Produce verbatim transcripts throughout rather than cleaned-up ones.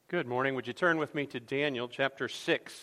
Good morning. Would you turn with me to Daniel chapter six?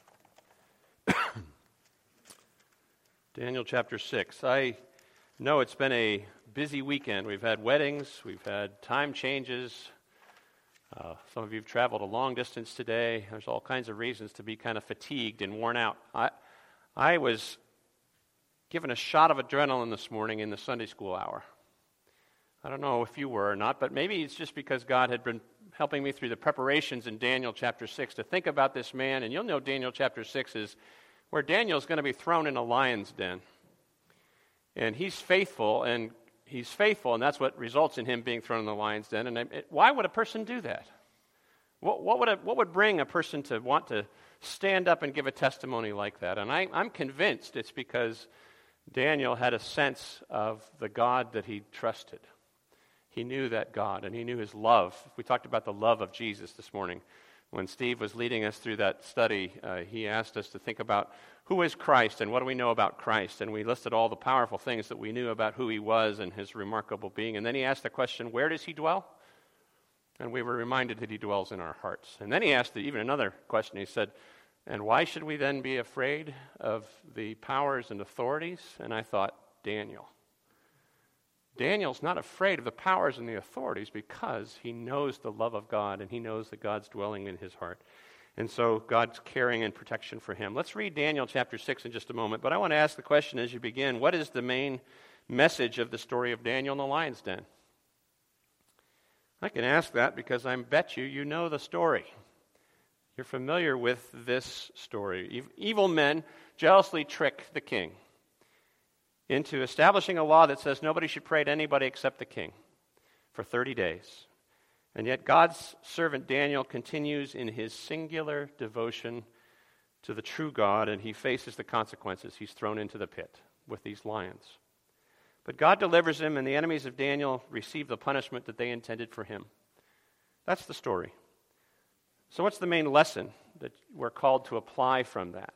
Daniel chapter six. I know it's been a busy weekend. We've had weddings, we've had time changes. Uh, some of you have traveled a long distance today. There's all kinds of reasons to be kind of fatigued and worn out. I, I was given a shot of adrenaline this morning in the Sunday school hour. I don't know if you were or not, but maybe it's just because God had been helping me through the preparations in Daniel chapter six to think about this man. And you'll know Daniel chapter six is where Daniel's going to be thrown in a lion's den. And he's faithful, and he's faithful, and that's what results in him being thrown in the lion's den. And it, why would a person do that? What, what, would a, what would bring a person to want to stand up and give a testimony like that? And I, I'm convinced it's because Daniel had a sense of the God that he trusted. He knew that God, and he knew his love. We talked about the love of Jesus this morning. When Steve was leading us through that study, uh, he asked us to think about who is Christ and what do we know about Christ. And we listed all the powerful things that we knew about who he was and his remarkable being. And then he asked the question, where does he dwell? And we were reminded that he dwells in our hearts. And then he asked even another question. He said, and why should we then be afraid of the powers and authorities? And I thought, Daniel. Daniel's not afraid of the powers and the authorities because he knows the love of God and he knows that God's dwelling in his heart. And so God's caring and protection for him. Let's read Daniel chapter six in just a moment, but I want to ask the question as you begin, what is the main message of the story of Daniel in the lion's den? I can ask that because I bet you you know the story. You're familiar with this story. Evil men jealously trick the king into establishing a law that says nobody should pray to anybody except the king for thirty days. And yet God's servant Daniel continues in his singular devotion to the true God, and he faces the consequences. He's thrown into the pit with these lions. But God delivers him, and the enemies of Daniel receive the punishment that they intended for him. That's the story. So what's the main lesson that we're called to apply from that?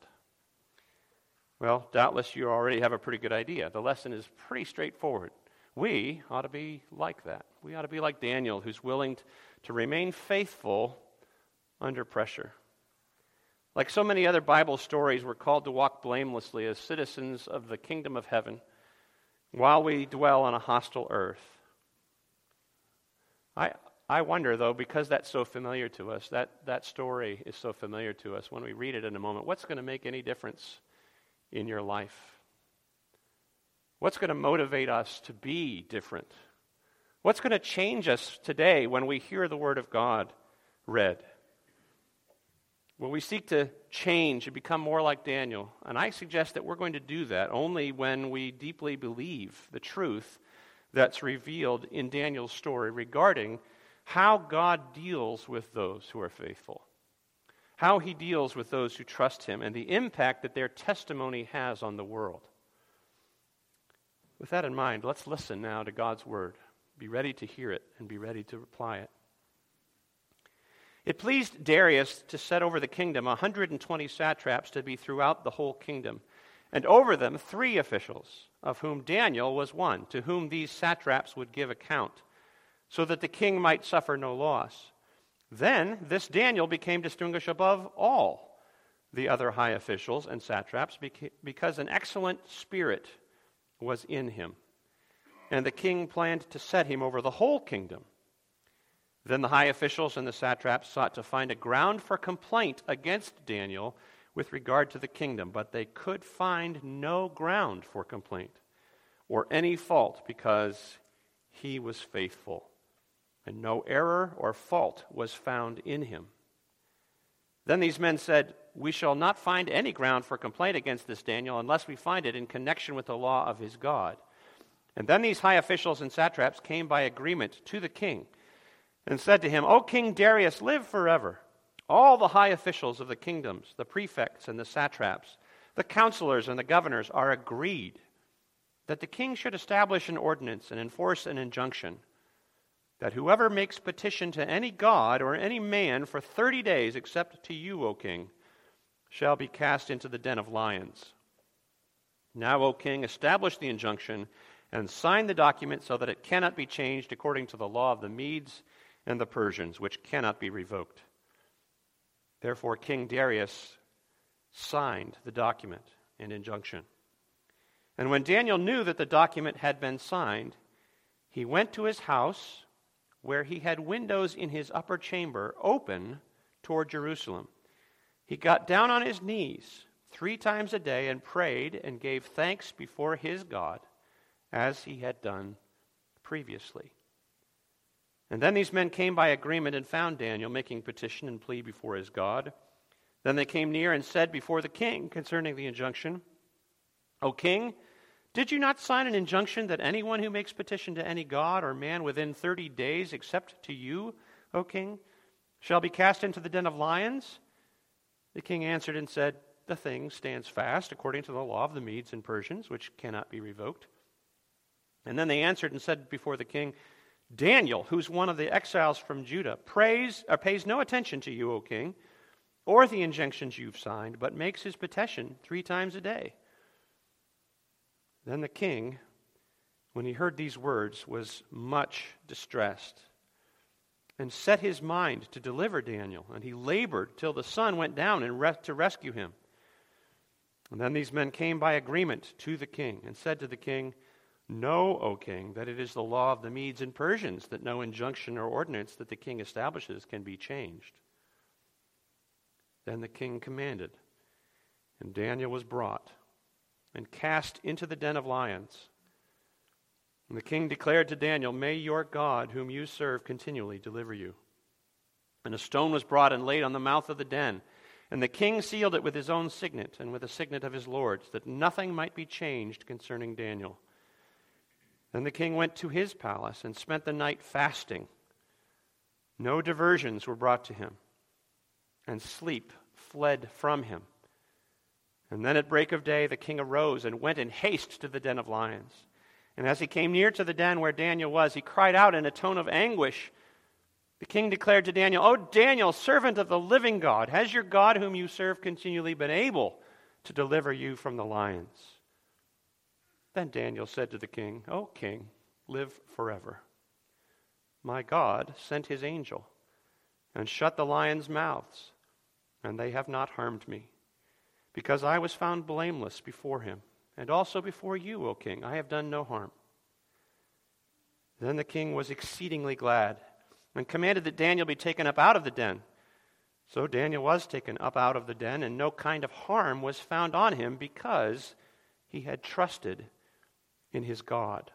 Well, doubtless you already have a pretty good idea. The lesson is pretty straightforward. We ought to be like that. We ought to be like Daniel, who's willing to remain faithful under pressure. Like so many other Bible stories, we're called to walk blamelessly as citizens of the kingdom of heaven while we dwell on a hostile earth. I I wonder, though, because that's so familiar to us, that, that story is so familiar to us, when we read it in a moment, what's going to make any difference in your life? What's going to motivate us to be different? What's going to change us today when we hear the Word of God read? Will we seek to change and become more like Daniel? And I suggest that we're going to do that only when we deeply believe the truth that's revealed in Daniel's story regarding how God deals with those who are faithful, how he deals with those who trust him, and the impact that their testimony has on the world. With that in mind, let's listen now to God's word. Be ready to hear it and be ready to apply it. It pleased Darius to set over the kingdom one hundred twenty satraps to be throughout the whole kingdom, and over them three officials, of whom Daniel was one, to whom these satraps would give account, so that the king might suffer no loss. Then this Daniel became distinguished above all the other high officials and satraps because an excellent spirit was in him. And the king planned to set him over the whole kingdom. Then the high officials and the satraps sought to find a ground for complaint against Daniel with regard to the kingdom, but they could find no ground for complaint or any fault because he was faithful, and no error or fault was found in him. Then these men said, we shall not find any ground for complaint against this Daniel unless we find it in connection with the law of his God. And then these high officials and satraps came by agreement to the king and said to him, O King Darius, live forever. All the high officials of the kingdoms, the prefects and the satraps, the counselors and the governors are agreed that the king should establish an ordinance and enforce an injunction that whoever makes petition to any god or any man for thirty days, except to you, O king, shall be cast into the den of lions. Now, O king, establish the injunction and sign the document so that it cannot be changed according to the law of the Medes and the Persians, which cannot be revoked. Therefore, King Darius signed the document and injunction. And when Daniel knew that the document had been signed, he went to his house, where he had windows in his upper chamber open toward Jerusalem. He got down on his knees three times a day and prayed and gave thanks before his God, as he had done previously. And then these men came by agreement and found Daniel making petition and plea before his God. Then they came near and said before the king concerning the injunction, O king, did you not sign an injunction that anyone who makes petition to any god or man within thirty days, except to you, O king, shall be cast into the den of lions? The king answered and said, The thing stands fast according to the law of the Medes and Persians, which cannot be revoked. And then they answered and said before the king, Daniel, who's one of the exiles from Judah, prays or pays no attention to you, O king, or the injunctions you've signed, but makes his petition three times a day. Then the king, when he heard these words, was much distressed, and set his mind to deliver Daniel, and he labored till the sun went down and re- to rescue him. And then these men came by agreement to the king, and said to the king, Know, O king, that it is the law of the Medes and Persians that no injunction or ordinance that the king establishes can be changed. Then the king commanded, and Daniel was brought and cast into the den of lions. And the king declared to Daniel, May your God, whom you serve, continually deliver you. And a stone was brought and laid on the mouth of the den. And the king sealed it with his own signet and with the signet of his lords, that nothing might be changed concerning Daniel. Then the king went to his palace and spent the night fasting. No diversions were brought to him, and sleep fled from him. And then at break of day the king arose and went in haste to the den of lions. And as he came near to the den where Daniel was, he cried out in a tone of anguish. The king declared to Daniel, O Daniel, servant of the living God, has your God whom you serve continually been able to deliver you from the lions? Then Daniel said to the king, O king, live forever. My God sent his angel and shut the lions' mouths, and they have not harmed me, because I was found blameless before him, and also before you, O king. I have done no harm. Then the king was exceedingly glad, and commanded that Daniel be taken up out of the den. So Daniel was taken up out of the den, and no kind of harm was found on him, because he had trusted in his God.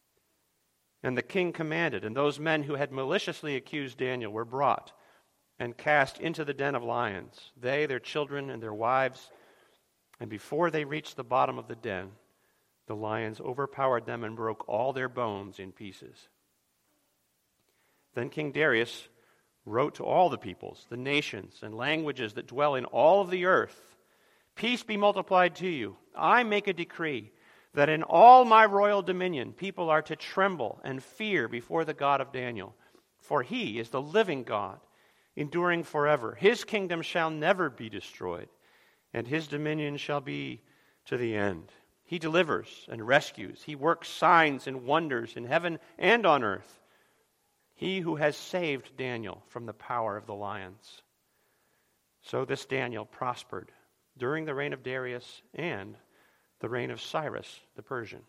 And the king commanded, and those men who had maliciously accused Daniel were brought and cast into the den of lions, they, their children, and their wives. And before they reached the bottom of the den, the lions overpowered them and broke all their bones in pieces. Then King Darius wrote to all the peoples, the nations, and languages that dwell in all of the earth, Peace be multiplied to you. I make a decree that in all my royal dominion people are to tremble and fear before the God of Daniel. For he is the living God, enduring forever. His kingdom shall never be destroyed, and his dominion shall be to the end. He delivers and rescues. He works signs and wonders in heaven and on earth. He who has saved Daniel from the power of the lions. So this Daniel prospered during the reign of Darius and the reign of Cyrus the Persian.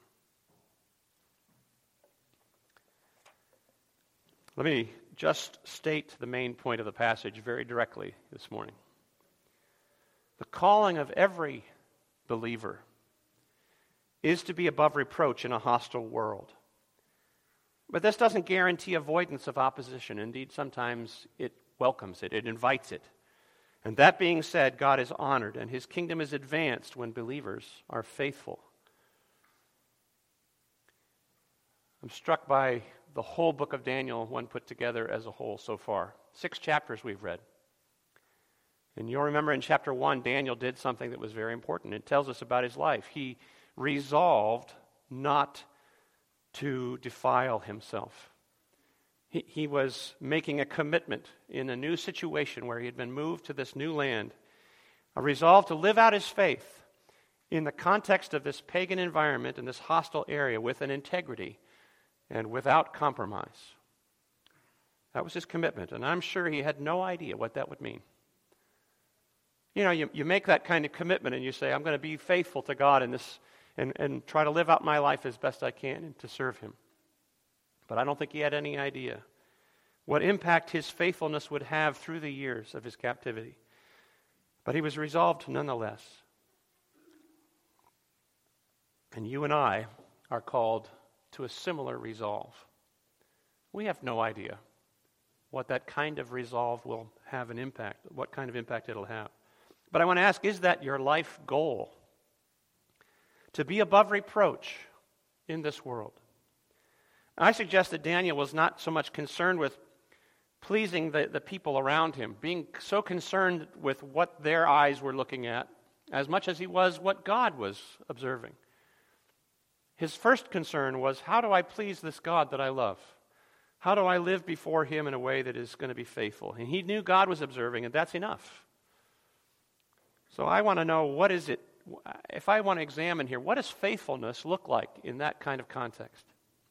Let me just state the main point of the passage very directly this morning. The calling of every believer is to be above reproach in a hostile world. But this doesn't guarantee avoidance of opposition. Indeed, sometimes it welcomes it, it invites it. And that being said, God is honored and his kingdom is advanced when believers are faithful. I'm struck by the whole book of Daniel, one put together as a whole so far. Six chapters we've read. And you'll remember in chapter one, Daniel did something that was very important. It tells us about his life. He resolved not to defile himself. He, he was making a commitment in a new situation where he had been moved to this new land, a resolve to live out his faith in the context of this pagan environment in this hostile area with an integrity and without compromise. That was his commitment, and I'm sure he had no idea what that would mean. You know, you, you make that kind of commitment and you say, I'm going to be faithful to God in this and, and try to live out my life as best I can and to serve him. But I don't think he had any idea what impact his faithfulness would have through the years of his captivity. But he was resolved nonetheless. And you and I are called to a similar resolve. We have no idea what that kind of resolve will have an impact, what kind of impact it'll have. But I want to ask, is that your life goal? To be above reproach in this world? I suggest that Daniel was not so much concerned with pleasing the, the people around him, being so concerned with what their eyes were looking at, as much as he was what God was observing. His first concern was, how do I please this God that I love? How do I live before him in a way that is going to be faithful? And he knew God was observing, and that's enough. So I want to know, what is it, if I want to examine here, what does faithfulness look like in that kind of context?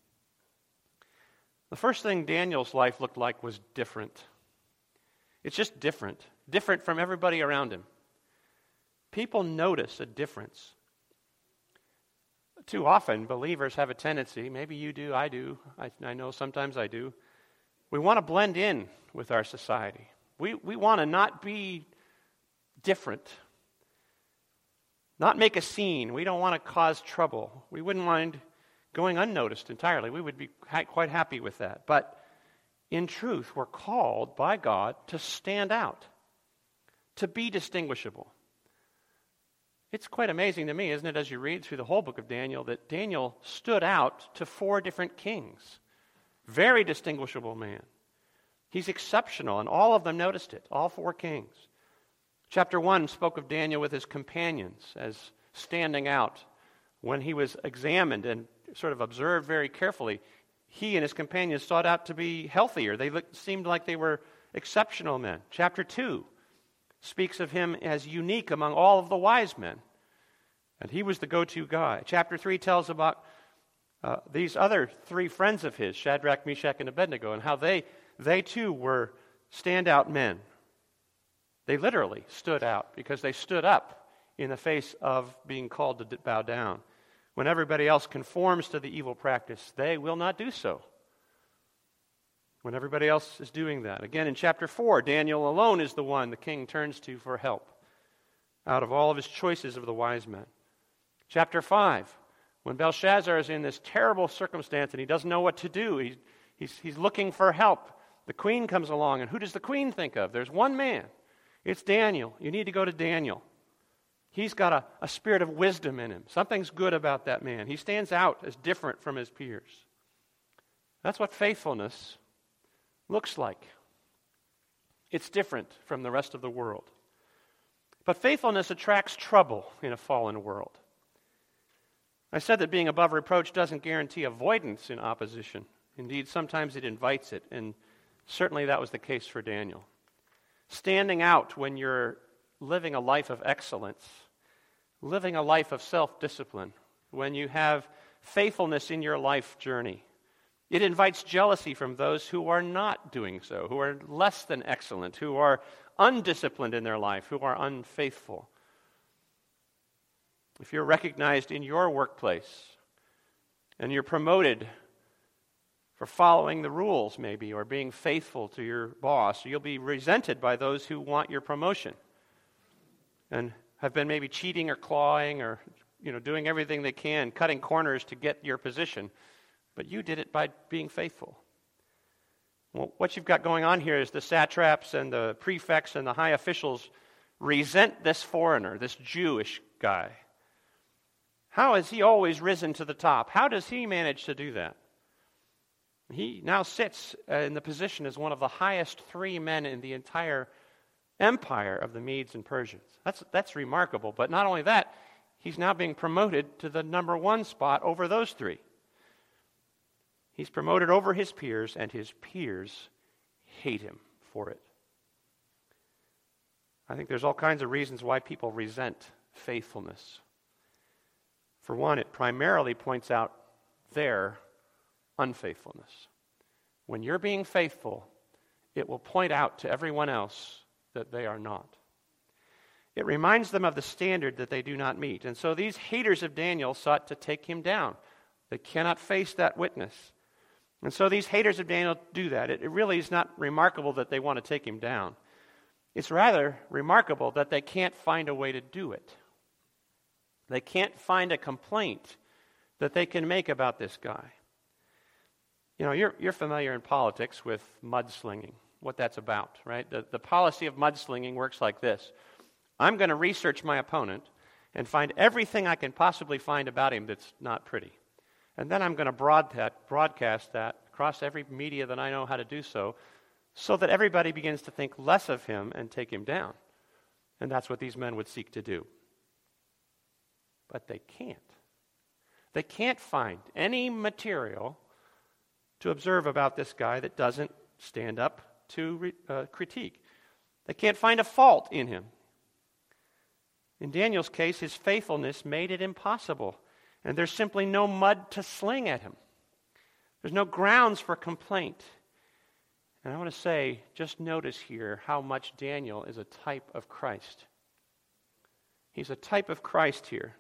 The first thing Daniel's life looked like was different. It's just different. Different from everybody around him. People notice a difference. Too often, believers have a tendency, maybe you do, I do, I, I know sometimes I do, we want to blend in with our society. We, we want to not be different. Not make a scene. We don't want to cause trouble. We wouldn't mind going unnoticed entirely. We would be ha- quite happy with that. But in truth, we're called by God to stand out, to be distinguishable. It's quite amazing to me, isn't it, as you read through the whole book of Daniel, that Daniel stood out to four different kings. Very distinguishable man. He's exceptional, and all of them noticed it, all four kings. Chapter one spoke of Daniel with his companions as standing out. When he was examined and sort of observed very carefully, he and his companions sought out to be healthier. They looked, seemed like they were exceptional men. Chapter two speaks of him as unique among all of the wise men. And he was the go-to guy. Chapter three tells about uh, these other three friends of his, Shadrach, Meshach, and Abednego, and how they, they too were standout men. They literally stood out because they stood up in the face of being called to bow down. When everybody else conforms to the evil practice, they will not do so. When everybody else is doing that. Again, in chapter four, Daniel alone is the one the king turns to for help out of all of his choices of the wise men. Chapter five, when Belshazzar is in this terrible circumstance and he doesn't know what to do, he, he's, he's looking for help. The queen comes along, and who does the queen think of? There's one man. It's Daniel. You need to go to Daniel. He's got a, a spirit of wisdom in him. Something's good about that man. He stands out as different from his peers. That's what faithfulness looks like. It's different from the rest of the world. But faithfulness attracts trouble in a fallen world. I said that being above reproach doesn't guarantee avoidance in opposition. Indeed, sometimes it invites it, and certainly that was the case for Daniel. Standing out when you're living a life of excellence, living a life of self-discipline, when you have faithfulness in your life journey, it invites jealousy from those who are not doing so, who are less than excellent, who are undisciplined in their life, who are unfaithful. If you're recognized in your workplace and you're promoted for following the rules maybe, or being faithful to your boss, you'll be resented by those who want your promotion and have been maybe cheating or clawing or you know doing everything they can, cutting corners to get your position. But you did it by being faithful. Well, what you've got going on here is the satraps and the prefects and the high officials resent this foreigner, this Jewish guy. How has he always risen to the top? How does he manage to do that? He now sits in the position as one of the highest three men in the entire empire of the Medes and Persians. That's, that's remarkable. But not only that, he's now being promoted to the number one spot over those three. He's promoted over his peers, and his peers hate him for it. I think there's all kinds of reasons why people resent faithfulness. For one, it primarily points out their unfaithfulness. When you're being faithful, it will point out to everyone else that they are not. It reminds them of the standard that they do not meet. And so these haters of Daniel sought to take him down. They cannot face that witness. And so these haters of Daniel do that. It, it really is not remarkable that they want to take him down. It's rather remarkable that they can't find a way to do it. They can't find a complaint that they can make about this guy. You know, you're, you're familiar in politics with mudslinging, what that's about, right? The, the policy of mudslinging works like this. I'm going to research my opponent and find everything I can possibly find about him that's not pretty. And then I'm going to broad that, broadcast that across every media that I know how to do so, so that everybody begins to think less of him and take him down. And that's what these men would seek to do. But they can't. They can't find any material to observe about this guy that doesn't stand up to re, uh, critique. They can't find a fault in him. In Daniel's case, his faithfulness made it impossible. And there's simply no mud to sling at him. There's no grounds for complaint. And I want to say, just notice here how much Daniel is a type of Christ. He's a type of Christ here.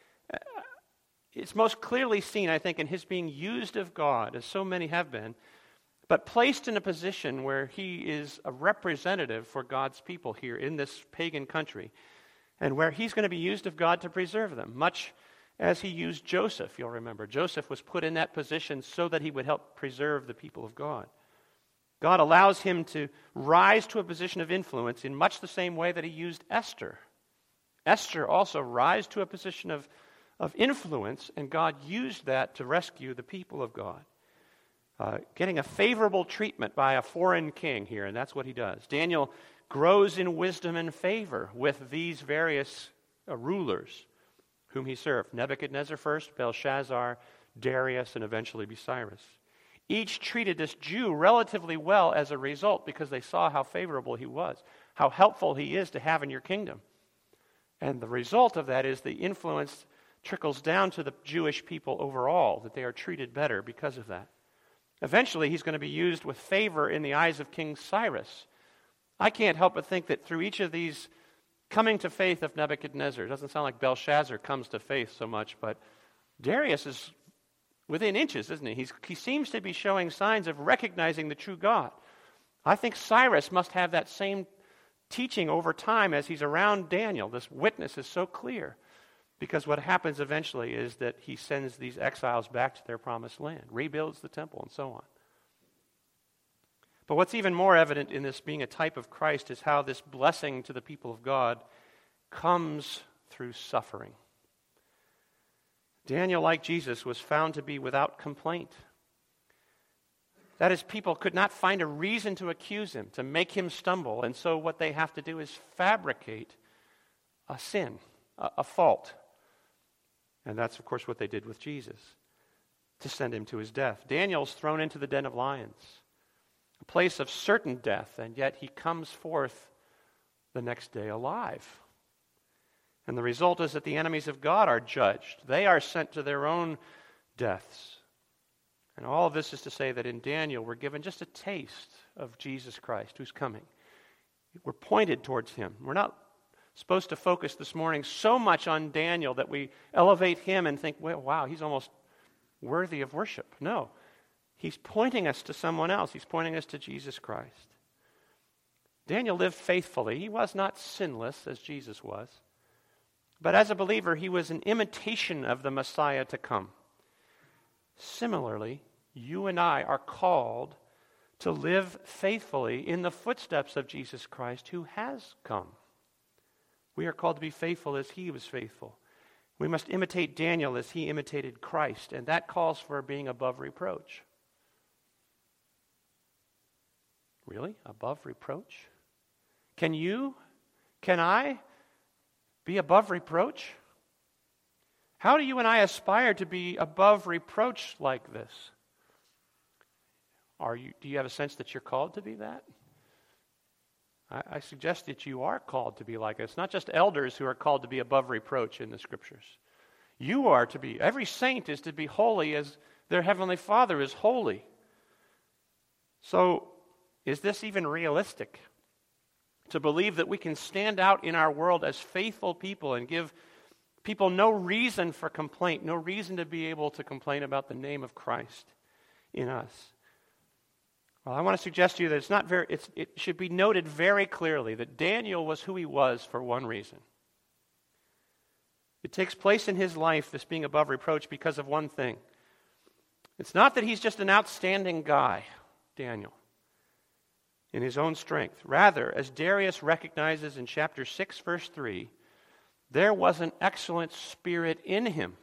It's most clearly seen, I think, in his being used of God, as so many have been, but placed in a position where he is a representative for God's people here in this pagan country, and where he's going to be used of God to preserve them, much as he used Joseph, you'll remember. Joseph was put in that position so that he would help preserve the people of God. God allows him to rise to a position of influence in much the same way that he used Esther. Esther also rise to a position of, of influence, and God used that to rescue the people of God. Uh, getting a favorable treatment by a foreign king here, and that's what he does. Daniel grows in wisdom and favor with these various uh, rulers whom he served. Nebuchadnezzar first, Belshazzar, Darius, and eventually Cyrus. Each treated this Jew relatively well as a result because they saw how favorable he was, how helpful he is to have in your kingdom. And the result of that is the influence trickles down to the Jewish people overall, that they are treated better because of that. Eventually, he's going to be used with favor in the eyes of King Cyrus. I can't help but think that through each of these coming to faith of Nebuchadnezzar, it doesn't sound like Belshazzar comes to faith so much, but Darius is within inches, isn't he? He's, he seems to be showing signs of recognizing the true God. I think Cyrus must have that same teaching over time as he's around Daniel. This witness is so clear, because what happens eventually is that he sends these exiles back to their promised land, rebuilds the temple, and so on. But what's even more evident in this being a type of Christ is how this blessing to the people of God comes through suffering. Daniel, like Jesus, was found to be without complaint. That is, people could not find a reason to accuse him, to make him stumble, and so what they have to do is fabricate a sin, a, a fault. And that's, of course, what they did with Jesus, to send him to his death. Daniel's thrown into the den of lions, a place of certain death, and yet he comes forth the next day alive. And the result is that the enemies of God are judged. They are sent to their own deaths. And all of this is to say that in Daniel we're given just a taste of Jesus Christ who's coming. We're pointed towards him. We're not supposed to focus this morning so much on Daniel that we elevate him and think, well, wow, he's almost worthy of worship. No. He's pointing us to someone else. He's pointing us to Jesus Christ. Daniel lived faithfully. He was not sinless as Jesus was. But as a believer, he was an imitation of the Messiah to come. Similarly, you and I are called to live faithfully in the footsteps of Jesus Christ who has come. We are called to be faithful as he was faithful. We must imitate Daniel as he imitated Christ, and that calls for being above reproach. Really? Above reproach? Can you, can I be above reproach? How do you and I aspire to be above reproach like this? Are you, do you have a sense that you're called to be that? I, I suggest that you are called to be like this. It's not just elders who are called to be above reproach in the Scriptures. You are to be, every saint is to be holy as their Heavenly Father is holy. So, is this even realistic? to believe that we can stand out in our world as faithful people and give people no reason for complaint, no reason to be able to complain about the name of Christ in us. Well, I want to suggest to you that it's not very, it's, it should be noted very clearly that Daniel was who he was for one reason. It takes place in his life, this being above reproach, because of one thing. It's not that he's just an outstanding guy, Daniel, in his own strength. Rather, as Darius recognizes in chapter six, verse three, there was an excellent spirit in him.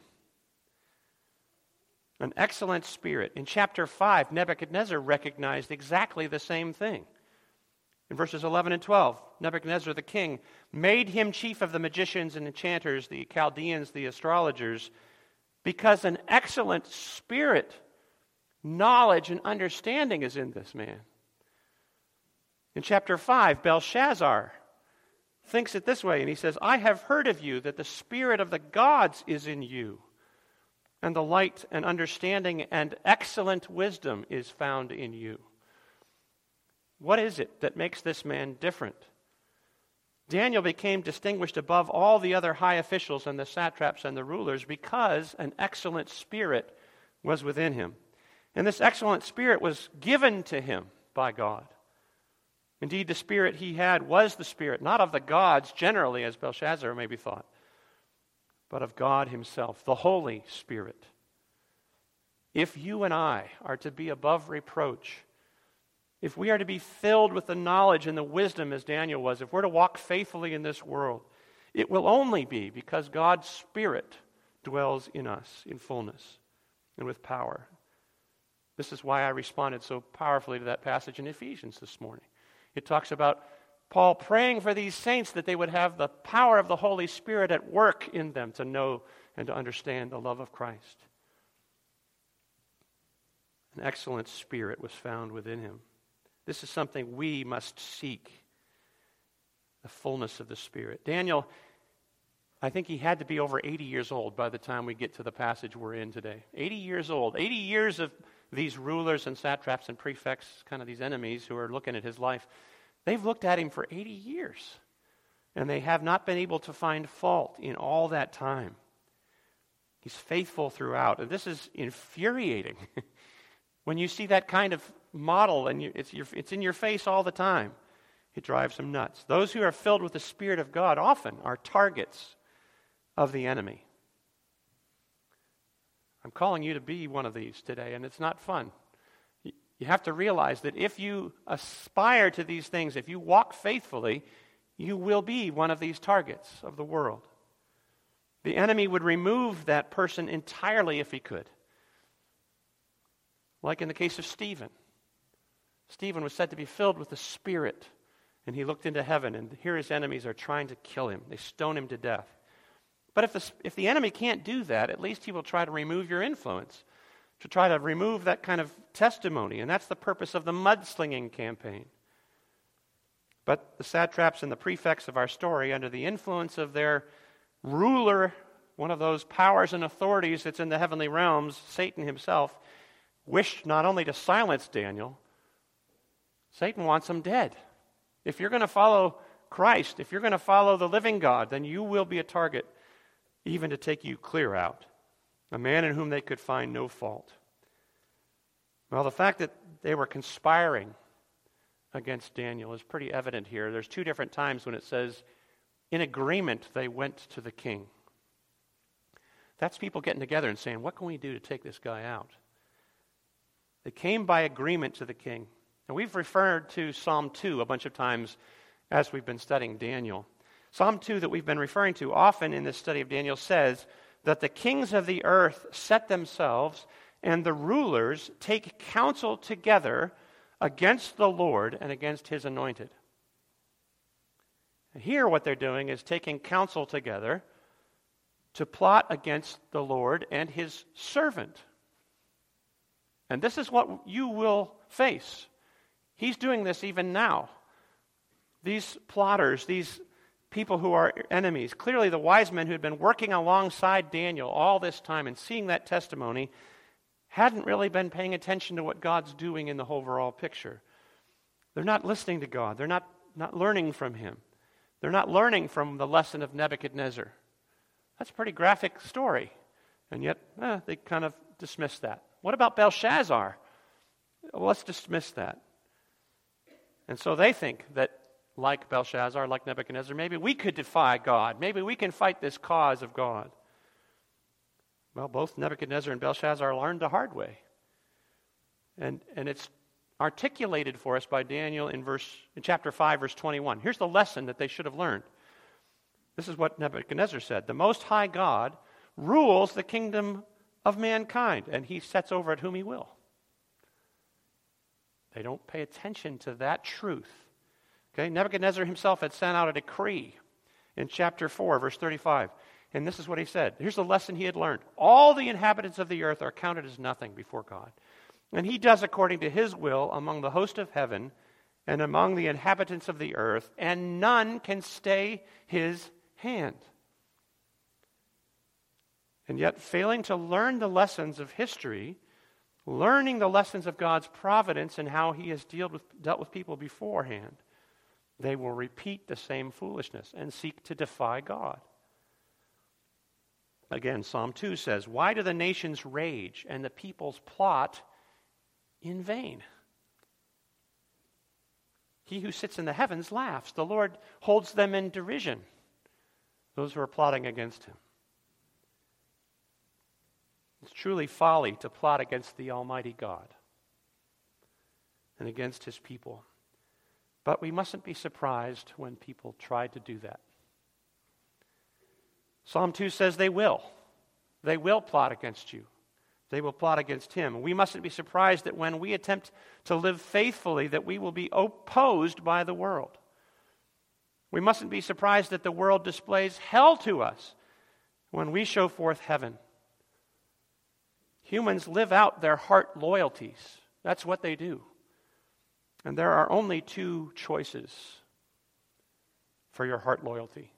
An excellent spirit. In chapter five, Nebuchadnezzar recognized exactly the same thing. In verses eleven and twelve, Nebuchadnezzar the king made him chief of the magicians and enchanters, the Chaldeans, the astrologers, because an excellent spirit, knowledge, and understanding is in this man. In chapter five, Belshazzar thinks it this way, and he says, I have heard of you that the spirit of the gods is in you, and the light and understanding and excellent wisdom is found in you. What is it that makes this man different? Daniel became distinguished above all the other high officials and the satraps and the rulers because an excellent spirit was within him. And this excellent spirit was given to him by God. Indeed, the spirit he had was the spirit, not of the gods generally, as Belshazzar maybe thought, but of God himself, the Holy Spirit. If you and I are to be above reproach, if we are to be filled with the knowledge and the wisdom as Daniel was, if we're to walk faithfully in this world, it will only be because God's Spirit dwells in us in fullness and with power. This is why I responded so powerfully to that passage in Ephesians this morning. It talks about Paul praying for these saints that they would have the power of the Holy Spirit at work in them to know and to understand the love of Christ. An excellent spirit was found within him. This is something we must seek, the fullness of the Spirit. Daniel, I think he had to be over eighty years old by the time we get to the passage we're in today. eighty years old. eighty years of these rulers and satraps and prefects, kind of these enemies who are looking at his life, they've looked at him for eighty years, and they have not been able to find fault in all that time. He's faithful throughout, and this is infuriating. When you see that kind of model and you, it's, your, it's in your face all the time, it drives them nuts. Those who are filled with the Spirit of God often are targets of the enemy. I'm calling you to be one of these today, and it's not fun. You have to realize that if you aspire to these things, if you walk faithfully, you will be one of these targets of the world. The enemy would remove that person entirely if he could. Like in the case of Stephen. Stephen was said to be filled with the Spirit, and he looked into heaven, and here his enemies are trying to kill him. They stone him to death. But if the, if the enemy can't do that, at least he will try to remove your influence, to try to remove that kind of testimony, and that's the purpose of the mudslinging campaign. But the satraps and the prefects of our story, under the influence of their ruler, one of those powers and authorities that's in the heavenly realms, Satan himself, wished not only to silence Daniel, Satan wants him dead. If you're going to follow Christ, if you're going to follow the living God, then you will be a target even to take you clear out, a man in whom they could find no fault. Well, the fact that they were conspiring against Daniel is pretty evident here. There's two different times when it says, in agreement they went to the king. That's people getting together and saying, what can we do to take this guy out? They came by agreement to the king. And we've referred to Psalm two a bunch of times as we've been studying Daniel. Psalm two that we've been referring to often in this study of Daniel says that the kings of the earth set themselves and the rulers take counsel together against the Lord and against his anointed. And here what they're doing is taking counsel together to plot against the Lord and his servant. And this is what you will face. He's doing this even now. These plotters, these people who are enemies, clearly the wise men who had been working alongside Daniel all this time and seeing that testimony hadn't really been paying attention to what God's doing in the overall picture. They're not listening to God. They're not not learning from him. They're not learning from the lesson of Nebuchadnezzar. That's a pretty graphic story. And yet, eh, they kind of dismiss that. What about Belshazzar? Well, let's dismiss that. And so they think that, like Belshazzar, like Nebuchadnezzar, maybe we could defy God. Maybe we can fight this cause of God. Well, both Nebuchadnezzar and Belshazzar learned the hard way. And, and it's articulated for us by Daniel in verse in chapter five, verse twenty-one. Here's the lesson that they should have learned. This is what Nebuchadnezzar said. The Most High God rules the kingdom of mankind, and he sets over it whom he will. They don't pay attention to that truth. Okay, Nebuchadnezzar himself had sent out a decree in chapter four, verse thirty-five. And this is what he said. Here's the lesson he had learned. All the inhabitants of the earth are counted as nothing before God. And he does according to his will among the host of heaven and among the inhabitants of the earth, and none can stay his hand. And yet, failing to learn the lessons of history, learning the lessons of God's providence and how he has dealt with, dealt with people beforehand, they will repeat the same foolishness and seek to defy God. Again, Psalm two says, "Why do the nations rage and the peoples plot in vain? He who sits in the heavens laughs. The Lord holds them in derision, those who are plotting against him." It's truly folly to plot against the Almighty God and against his people. But we mustn't be surprised when people try to do that. Psalm two says they will. They will plot against you. They will plot against him. We mustn't be surprised that when we attempt to live faithfully, that we will be opposed by the world. We mustn't be surprised that the world displays hell to us when we show forth heaven. Humans live out their heart loyalties. That's what they do. And there are only two choices for your heart loyalty.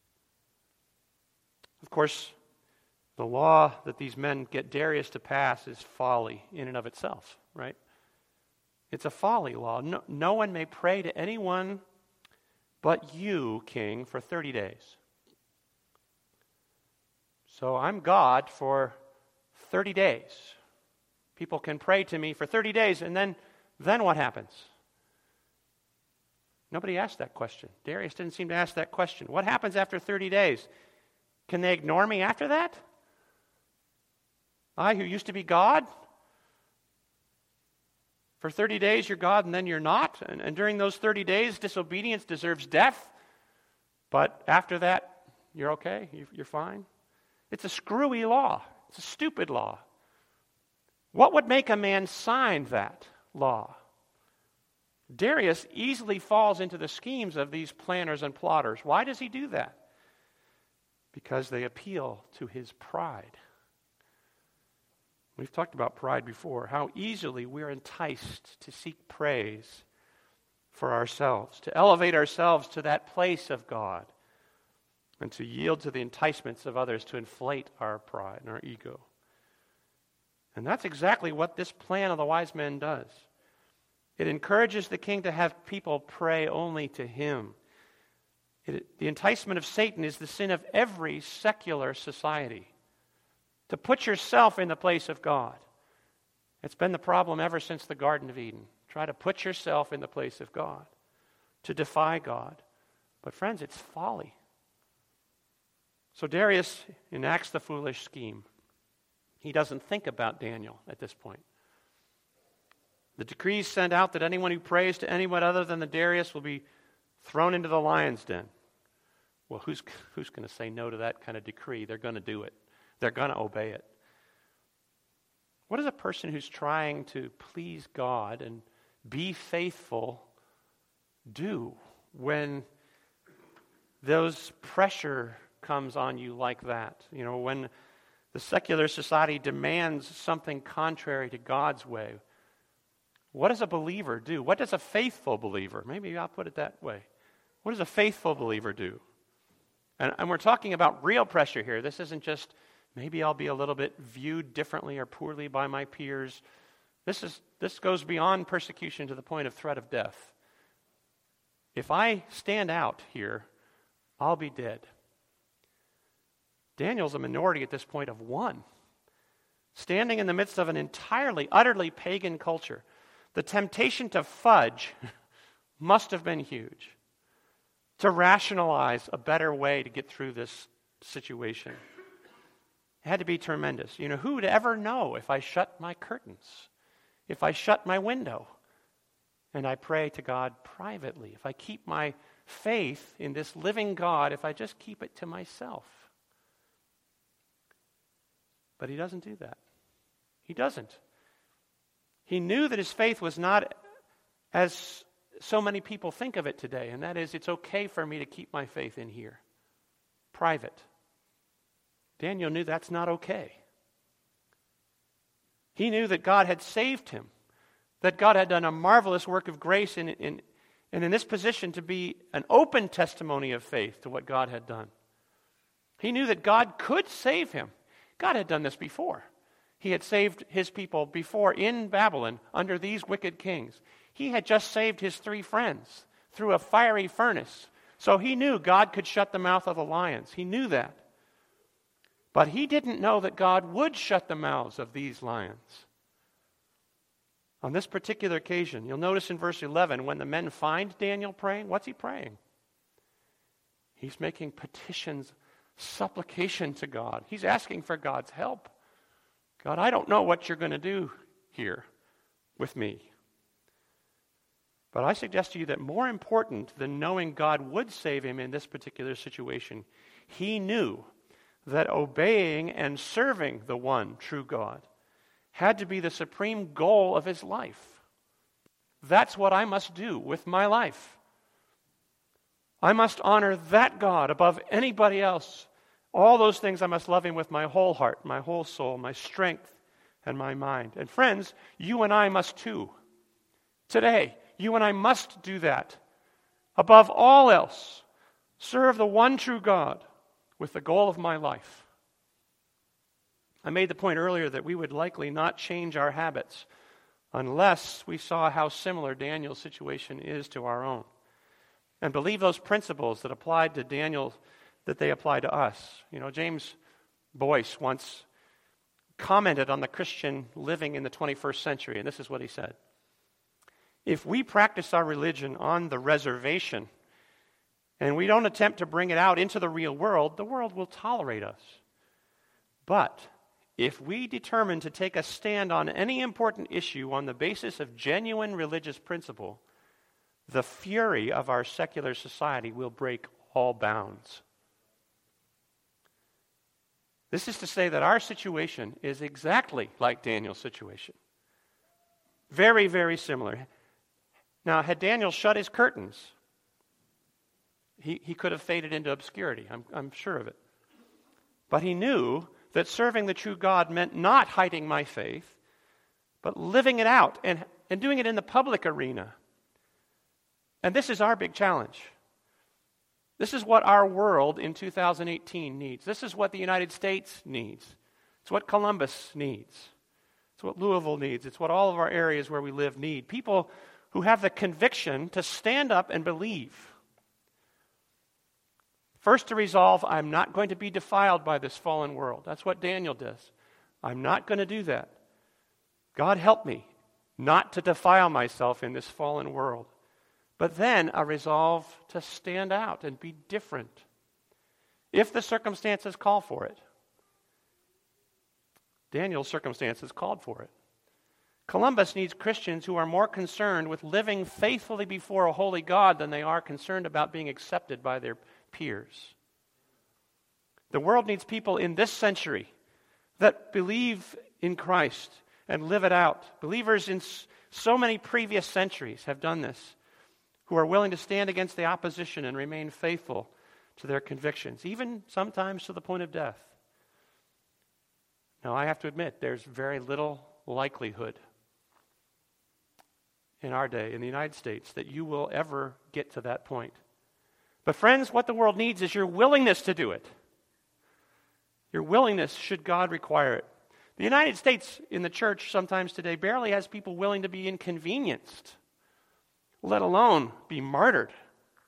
Of course, the law that these men get Darius to pass is folly in and of itself, right? It's a folly law. No, no one may pray to anyone but you, king, for thirty days. So I'm God for thirty days. People can pray to me for thirty days, and then, then what happens? Nobody asked that question. Darius didn't seem to ask that question. What happens after thirty days? Can they ignore me after that? I, who used to be God? For thirty days you're God and then you're not. And, and during those thirty days, disobedience deserves death. But after that, you're okay? You're, you're fine? It's a screwy law. It's a stupid law. What would make a man sign that law? Darius easily falls into the schemes of these planners and plotters. Why does he do that? Because they appeal to his pride. We've talked about pride before, how easily we're enticed to seek praise for ourselves, to elevate ourselves to that place of God, and to yield to the enticements of others to inflate our pride and our ego. And that's exactly what this plan of the wise men does. It encourages the king to have people pray only to him. It, the enticement of Satan is the sin of every secular society. To put yourself in the place of God. It's been the problem ever since the Garden of Eden. Try to put yourself in the place of God. To defy God. But friends, it's folly. So Darius enacts the foolish scheme. He doesn't think about Daniel at this point. The decrees send out that anyone who prays to anyone other than the Darius will be thrown into the lion's den. Well, who's, who's going to say no to that kind of decree? They're going to do it. They're going to obey it. What does a person who's trying to please God and be faithful do when those pressure comes on you like that? You know, when the secular society demands something contrary to God's way, what does a believer do? What does a faithful believer, maybe I'll put it that way, what does a faithful believer do? And, and we're talking about real pressure here. This isn't just, maybe I'll be a little bit viewed differently or poorly by my peers. This is this goes beyond persecution to the point of threat of death. if I stand out here, I'll be dead. Daniel's a minority at this point of one. Standing in the midst of an entirely, utterly pagan culture, the temptation to fudge must have been huge, to rationalize a better way to get through this situation. It had to be tremendous. You know, who would ever know if I shut my curtains, if I shut my window, and I pray to God privately, if I keep my faith in this living God, if I just keep it to myself? But he doesn't do that. He doesn't. He knew that his faith was not as so many people think of it today, and that is, it's okay for me to keep my faith in here, private. Daniel knew that's not okay. He knew that God had saved him, that God had done a marvelous work of grace in, in, and in this position to be an open testimony of faith to what God had done. He knew that God could save him. God had done this before. He had saved his people before in Babylon under these wicked kings. He had just saved his three friends through a fiery furnace. So he knew God could shut the mouth of the lions. He knew that. But he didn't know that God would shut the mouths of these lions. On this particular occasion, you'll notice in verse eleven, when the men find Daniel praying, what's he praying? He's making petitions, supplication to God. He's asking for God's help. God, I don't know what you're going to do here with me. But I suggest to you that more important than knowing God would save him in this particular situation, he knew that obeying and serving the one true God had to be the supreme goal of his life. That's what I must do with my life. I must honor that God above anybody else. All those things I must love him with my whole heart, my whole soul, my strength, and my mind. And friends, you and I must too. Today, you and I must do that. Above all else, serve the one true God with the goal of my life. I made the point earlier that we would likely not change our habits unless we saw how similar Daniel's situation is to our own, and believe those principles that applied to Daniel that they apply to us. You know, James Boyce once commented on the Christian living in the twenty-first century, and this is what he said. If we practice our religion on the reservation and we don't attempt to bring it out into the real world, the world will tolerate us. But if we determine to take a stand on any important issue on the basis of genuine religious principle, the fury of our secular society will break all bounds. This is to say that our situation is exactly like Daniel's situation. Very, very similar. Now, had Daniel shut his curtains, he, he could have faded into obscurity. I'm, I'm sure of it. But he knew that serving the true God meant not hiding my faith, but living it out and, and doing it in the public arena. And this is our big challenge. This is what our world in two thousand eighteen needs. This is what the United States needs. It's what Columbus needs. It's what Louisville needs. It's what all of our areas where we live need. People who have the conviction to stand up and believe. First, to resolve, I'm not going to be defiled by this fallen world. That's what Daniel does. I'm not going to do that. God help me not to defile myself in this fallen world. But then a resolve to stand out and be different if the circumstances call for it. Daniel's circumstances called for it. Columbus needs Christians who are more concerned with living faithfully before a holy God than they are concerned about being accepted by their peers. The world needs people in this century that believe in Christ and live it out. Believers in so many previous centuries have done this, who are willing to stand against the opposition and remain faithful to their convictions, even sometimes to the point of death. Now, I have to admit, there's very little likelihood in our day, in the United States, that you will ever get to that point. But friends, what the world needs is your willingness to do it. Your willingness, should God require it. The United States in the church sometimes today barely has people willing to be inconvenienced, let alone be martyred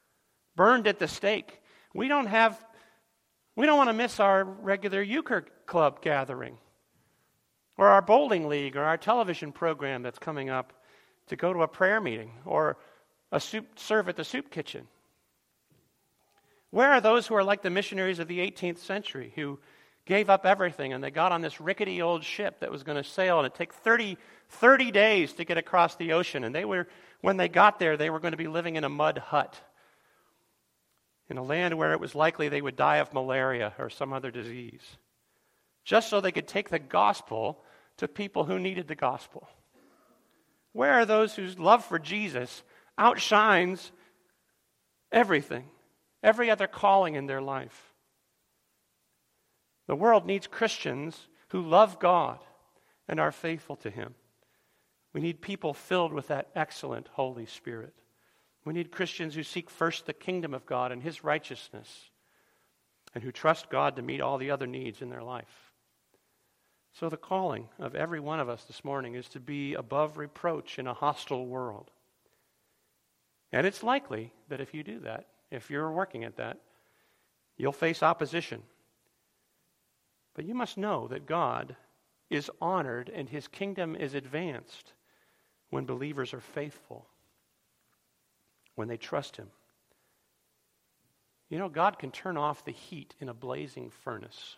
burned at the stake. We don't have, we don't want to miss our regular euchre club gathering, or our bowling league, or our television program that's coming up, to go to a prayer meeting, or a soup serve at the soup kitchen. Where are those who are like the missionaries of the eighteenth century, who gave up everything and they got on this rickety old ship that was going to sail, and it took thirty, thirty days to get across the ocean, and they were, when they got there, they were going to be living in a mud hut in a land where it was likely they would die of malaria or some other disease, just so they could take the gospel to people who needed the gospel? Where are those whose love for Jesus outshines everything, every other calling in their life? The world needs Christians who love God and are faithful to Him. We need people filled with that excellent Holy Spirit. We need Christians who seek first the kingdom of God and His righteousness, and who trust God to meet all the other needs in their life. So the calling of every one of us this morning is to be above reproach in a hostile world. And it's likely that if you do that, if you're working at that, you'll face opposition. But you must know that God is honored and His kingdom is advanced when believers are faithful, when they trust Him. You know, God can turn off the heat in a blazing furnace.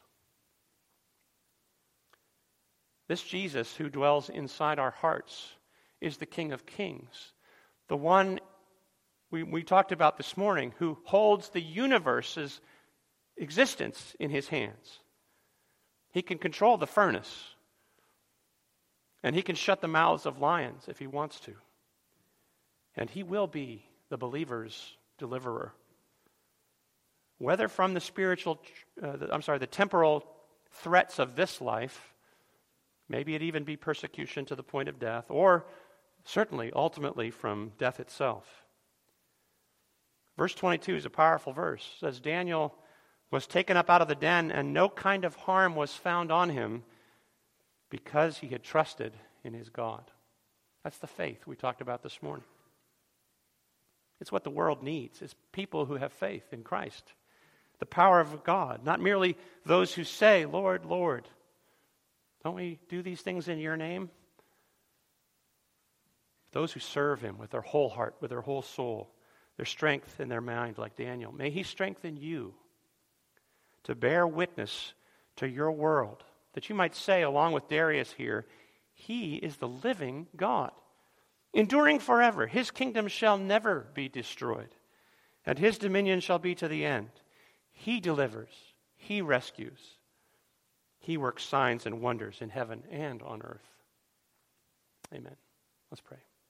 This Jesus who dwells inside our hearts is the King of Kings, the one we, we talked about this morning, who holds the universe's existence in His hands. He can control the furnace, and He can shut the mouths of lions if He wants to. And He will be the believer's deliverer. Whether from the spiritual, uh, the, I'm sorry, the temporal threats of this life, maybe it even be persecution to the point of death, or certainly, ultimately, from death itself. Verse twenty-two is a powerful verse. It says, Daniel was taken up out of the den, and no kind of harm was found on him, because he had trusted in his God. That's the faith we talked about this morning. It's what the world needs, is people who have faith in Christ. The power of God, not merely those who say, Lord, Lord. Don't we do these things in your name? Those who serve Him with their whole heart, with their whole soul, their strength in their mind, like Daniel. May He strengthen you to bear witness to your world, that you might say, along with Darius here, He is the living God, enduring forever. His kingdom shall never be destroyed, and His dominion shall be to the end. He delivers, He rescues. He works signs and wonders in heaven and on earth. Amen. Let's pray.